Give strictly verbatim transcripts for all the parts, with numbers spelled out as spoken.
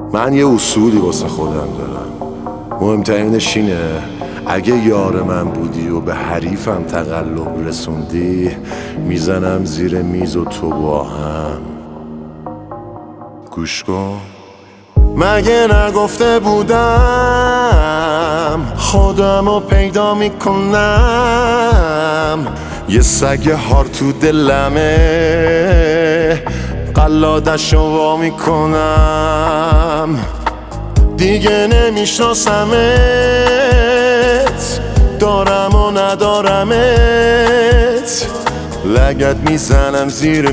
من یه اصولی واسه خودم دارم، مهمترینش اینه اگه یار من بودی و به حریفم تقلب رسوندی، میزنم زیر میز و تو با هم. گوش کن، مگه نگفته بودم خودمو پیدا میکنم؟ یه سگ هار تو دلمه، قلادشو وا میکنم. دیگه نمیشناسمت، دارم و ندارمت، لگد میزنم زیر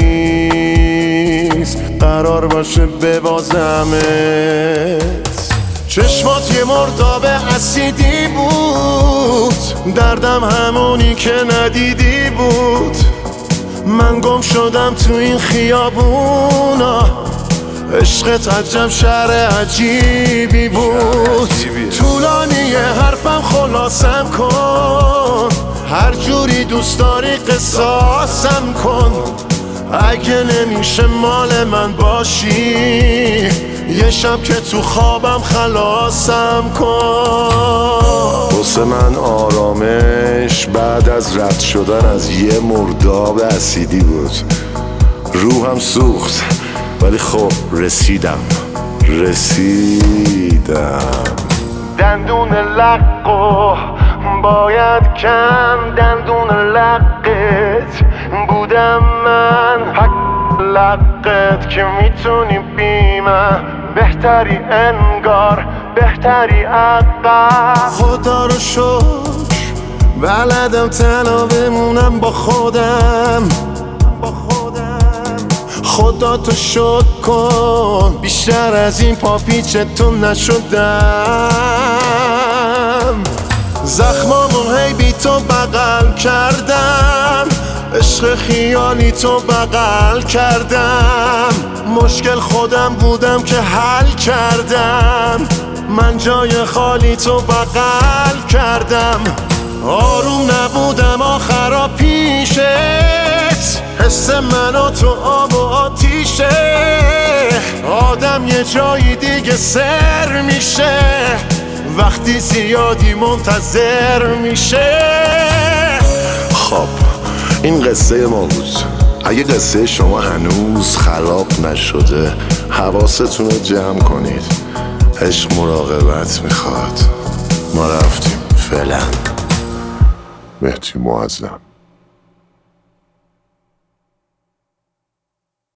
میز، قرار باشه ببازمت. چشمات یه مرداب اسیدی بود، دردم همونی که ندیدی بود. من گم شدم تو این خیابونا، عشقت عجب شعر عجیبی بود. طولانی حرفم خلاصم کن، هر جوری دوست داری قصاصم کن. اگه نمیشه مال من باشی، یه شب که تو خوابم خلاصم کن. واسه من آرامش بعد از رد شدن از یه مرداب اسیدی بود. روحم سوخت ولی خب رسیدم رسیدم دندون لقو باید کن، دندون لقت بودم من. حق لقت که میتونی بی من، بهتری انگار بهتری عقب. خدا رو شکر بلدم تنها بمونم با خودم. خدا تو شکر کن بیشتر از این پاپیچتون نشدم. زخمامون هی بی تو بغل کردم، عشق خیالی تو بغل کردم. مشکل خودم بودم که حل کردم، من جای خالی تو بغل کردم. آروم نبودم آخرا پیشت، حس من و تو آب و آتیشه. آدم یه جایی دیگه سر میشه، وقتی زیادی منتظر میشه. خب این قصه ما بود. اگه قصه شما هنوز خراب نشده، حواستون رو جمع کنید. عشق مراقبت میخواد. ما رفتیم فعلا. مهدی معظم.